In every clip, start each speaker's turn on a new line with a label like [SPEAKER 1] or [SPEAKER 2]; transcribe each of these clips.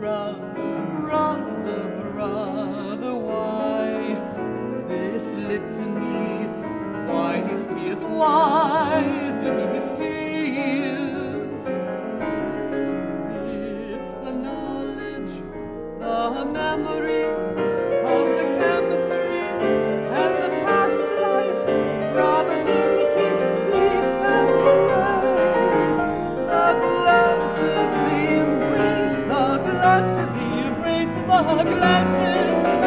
[SPEAKER 1] Brother, brother, brother, why this litany? Why these tears? Why these tears? It's the knowledge, the memory of the chemistry and the past life probabilities, the embrace, the glances, the embrace, the glances, the embrace, the glances.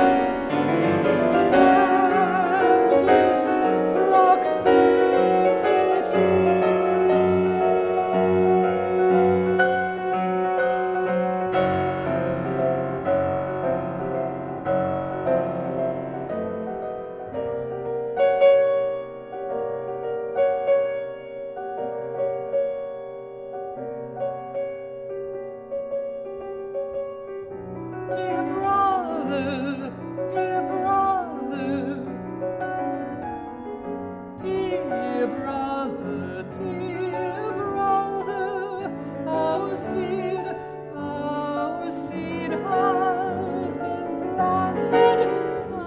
[SPEAKER 1] Dear brother, dear brother, dear brother, dear brother, our seed has been planted. I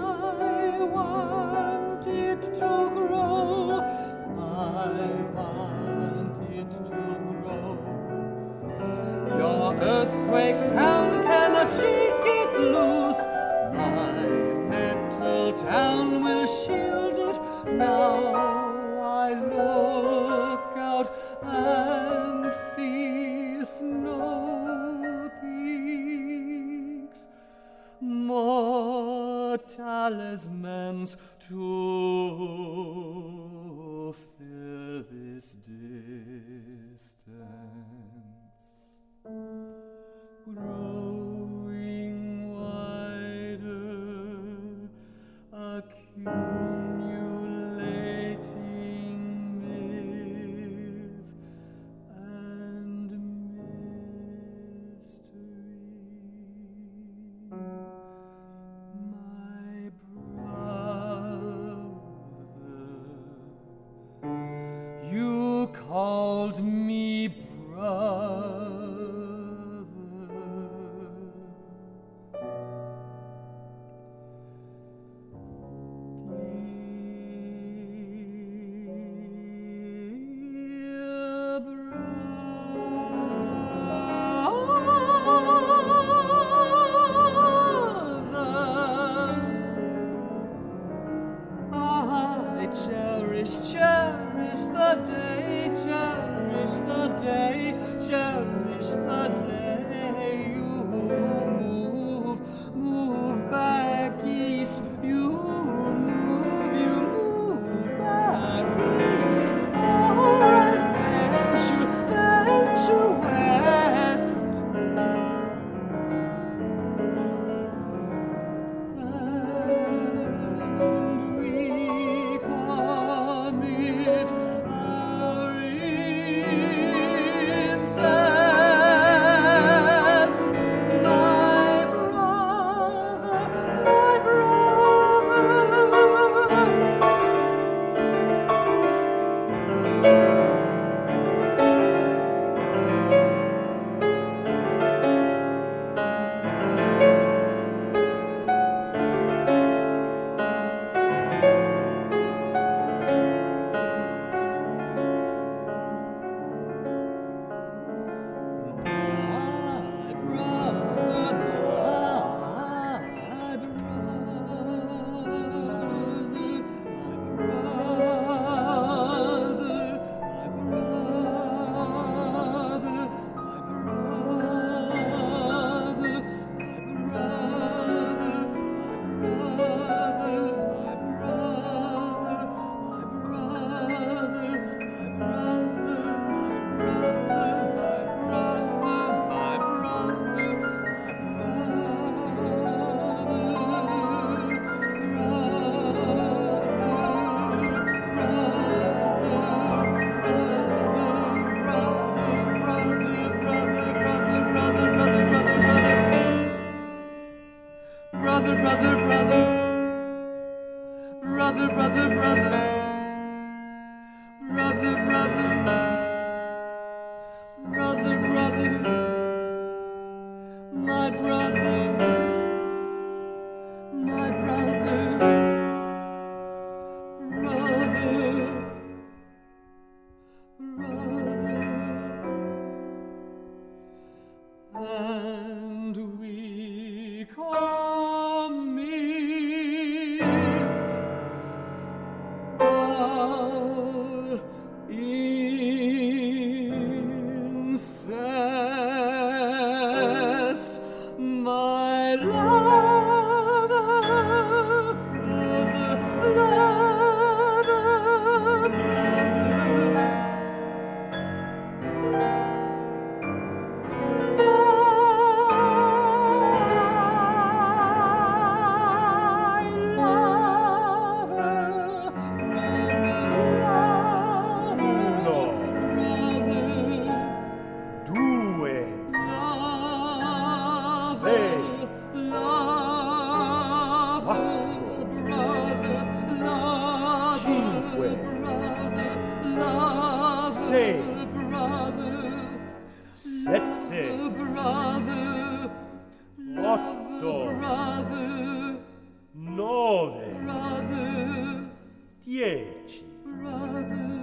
[SPEAKER 1] want it to grow. I want it to grow. Your earthquake town cannot shake it loose. My metal town will shield it. Now I look out and see snow peaks, more talismans to fill this distance. Growing wider, accumulating myth and mystery. My brother, you called me brother. Cherish the day, cherish the day, cherish the day you move back east, you move back east, or venture west. And we commit our incest, my brother, my brother. my brother, my brother, brother, brother, and we commit our incest, my lover, brother, lover, brother.
[SPEAKER 2] Brother,